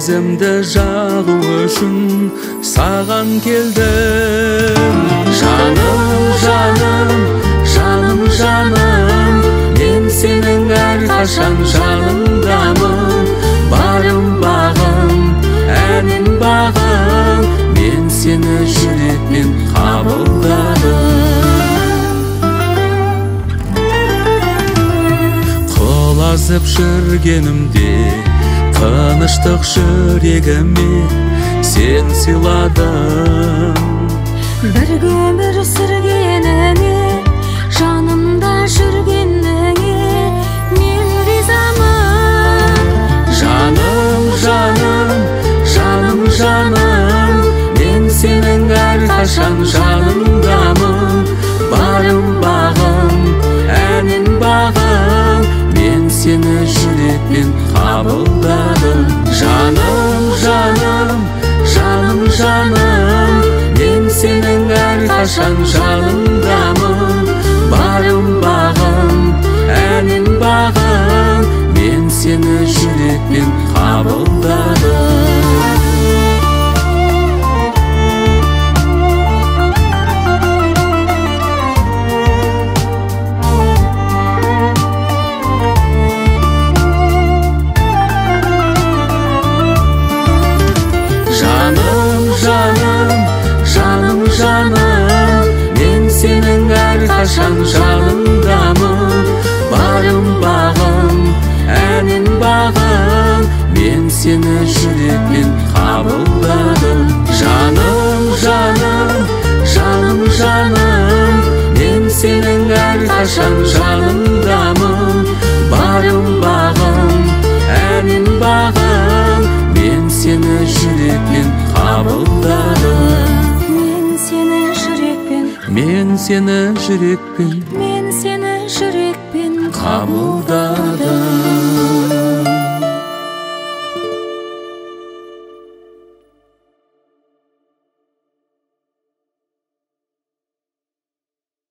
сезімді жағу үшін саған келдім. Жаным, жаным, жаным, жаным, мен сенің әрқашан жаныңдамын. Барым бағым, әнім бағым, мен сені жүрекпен қабылдадым. Құлазып жүргенімде тыныштық жүрегіме сен сыйладың. Бір өмір сүргеніңе, жанымда жүргеніңе мен ризамын. Жаным, жаным, жаным, жаным, мен сенің әрқашан жаныңдамын. Барым бағым, әнім бағым, мен сені жүрекпен қабылдадым. Жаным, жаным, жаным, жаным, мен сенің әрқашан жаныңдамын. Барым бағым, әнім бағым, мен сені жүрекпен қабылдадым. Жаным, жаным, жаным, жаным, мен сенің әрқашан жаныңдамын. Барым бағым, әнім бағым, мен сені жүрекпен қабылдадым. Жаным, жаным, жаным, жаным, мен сенің әрқашан жаныңдамын. Барым бағым, әнім бағым, мен сені жүрекпен қабылдадым. Мен сені жүрекпен, Мен сені жүрекпен мен сені жүрекпен қабылдадым.